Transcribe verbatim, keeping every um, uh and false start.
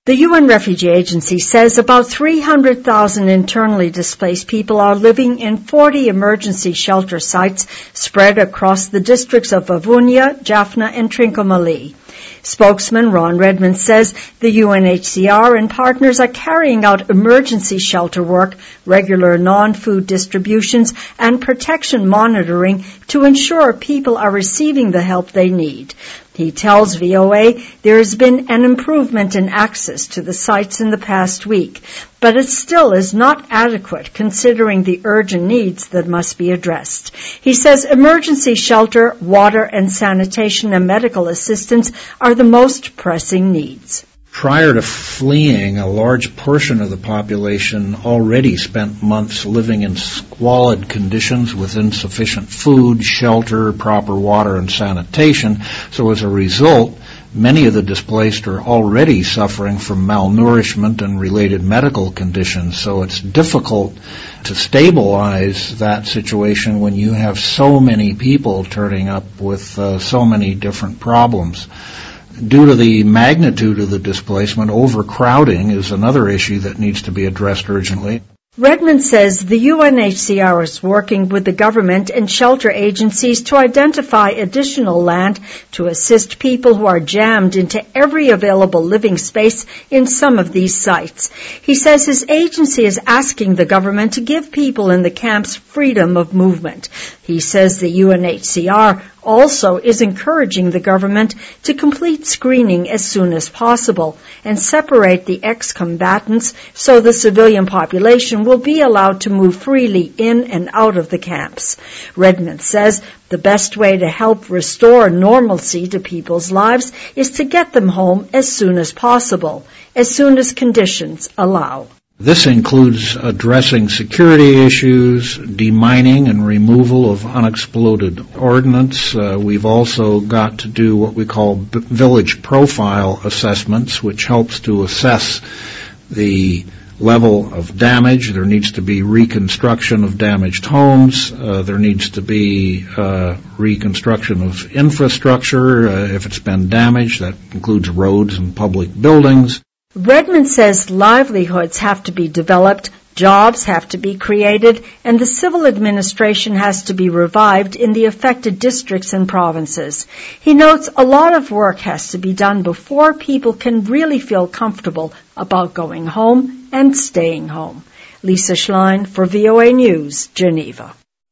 The U N Refugee Agency says about three hundred thousand internally displaced people are living in forty emergency shelter sites spread across the districts of Avunia, Jaffna, and Trincomalee. Spokesman Ron Redmond says the U N H C R and partners are carrying out emergency shelter work, regular non-food distributions, and protection monitoring to ensure people are receiving the help they need. He tells V O A there has been an improvement in access to the sites in the past week, but it still is not adequate considering the urgent needs that must be addressed. He says emergency shelter, water and sanitation and medical assistance are the most pressing needs. Prior to fleeing, a large portion of the population already spent months living in squalid conditions with insufficient food, shelter, proper water, and sanitation. So as a result, many of the displaced are already suffering from malnourishment and related medical conditions. So it's difficult to stabilize that situation when you have so many people turning up with uh, so many different problems. Due to the magnitude of the displacement, overcrowding is another issue that needs to be addressed urgently. Redmond says the U N H C R is working with the government and shelter agencies to identify additional land to assist people who are jammed into every available living space in some of these sites. He says his agency is asking the government to give people in the camps freedom of movement. He says the U N H C R also is encouraging the government to complete screening as soon as possible and separate the ex-combatants so the civilian population will be allowed to move freely in and out of the camps. Redmond says the best way to help restore normalcy to people's lives is to get them home as soon as possible, as soon as conditions allow. This includes addressing security issues, demining and removal of unexploded ordnance. Uh, we've also got to do what we call b- village profile assessments, which helps to assess the level of damage. There needs to be reconstruction of damaged homes. Uh, there needs to be uh, reconstruction of infrastructure uh, if it's been damaged. That includes roads and public buildings. Redmond says livelihoods have to be developed, jobs have to be created, and the civil administration has to be revived in the affected districts and provinces. He notes a lot of work has to be done before people can really feel comfortable about going home and staying home. Lisa Schlein for V O A News, Geneva.